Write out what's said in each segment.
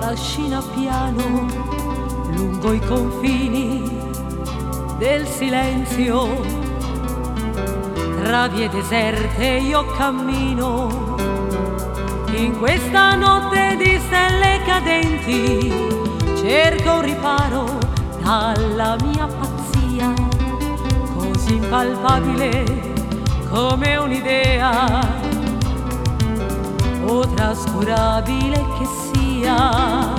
trascina piano lungo i confini del silenzio. Tra vie deserte io cammino in questa notte di stelle cadenti, cerco un riparo dalla mia pazzia, così impalpabile come un'idea, o trascurabile che sia.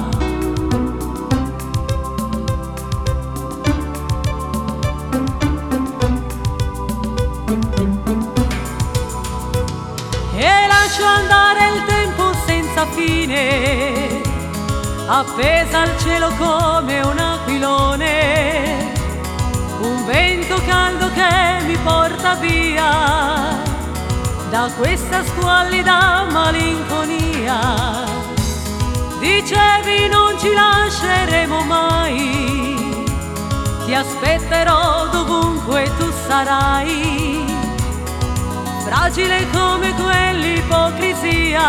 E lascio andare il tempo senza fine, appesa al cielo come un aquilone, un vento caldo che mi porta via da questa squallida malinconia. Dicevi non ci lasceremo mai, ti aspetterò dovunque tu sarai, fragile come quell'ipocrisia,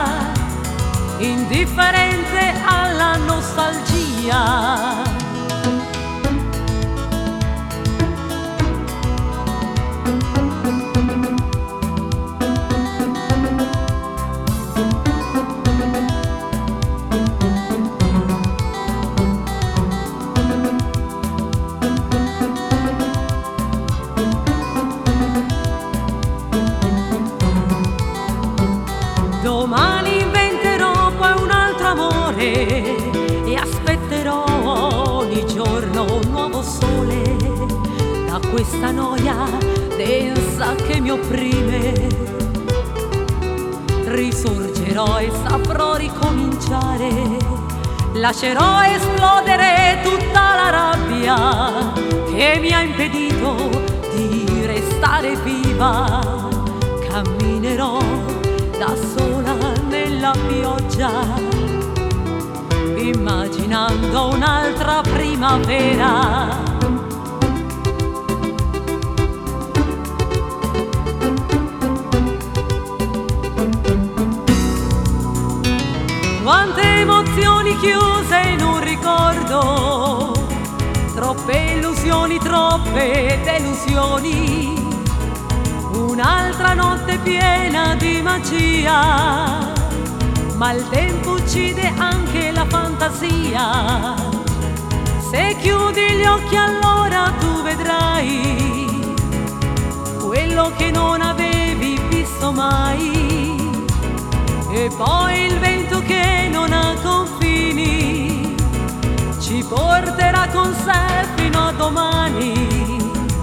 indifferente alla nostalgia. Domani inventerò poi un altro amore e aspetterò ogni giorno un nuovo sole da questa noia densa che mi opprime. Risorgerò e saprò ricominciare, lascerò esplodere tutta la rabbia che mi ha impedito di restare viva. Camminerò da sola nella pioggia, immaginando un'altra primavera. Quante emozioni chiuse in un ricordo, troppe illusioni, troppe delusioni, un'altra notte piena di magia, ma il tempo uccide anche la fantasia. Se chiudi gli occhi allora tu vedrai quello che non avevi visto mai, e poi il vento che non ha confini ci porterà con sé fino a domani.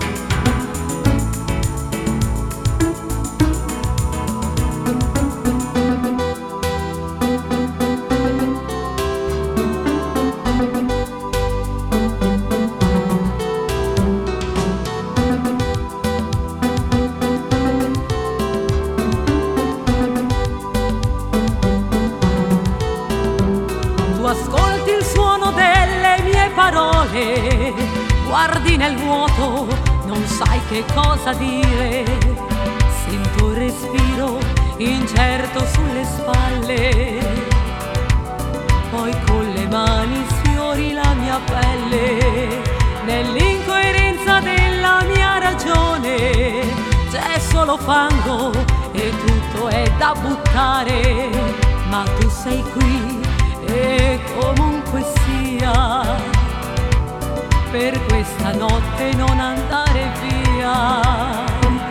Ascolti il suono delle mie parole, guardi nel vuoto, non sai che cosa dire. Sento un respiro incerto sulle spalle, poi con le mani sfiori la mia pelle. Nell'incoerenza della mia ragione c'è solo fango e tutto è da buttare, ma tu sei qui e comunque sia, per questa notte non andare via.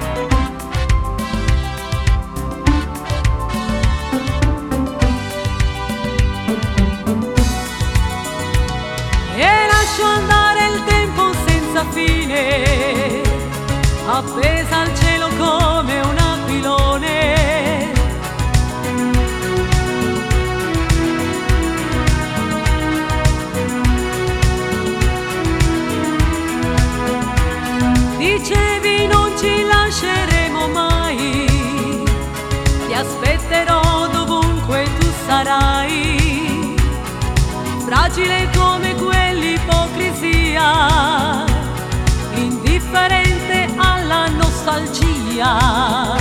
E lascio andare il tempo senza fine, appesa al cielo come un aquilone. Dicevi non ci lasceremo mai, ti aspetterò dovunque tu sarai, fragile come quell'ipocrisia, indifferente alla nostalgia.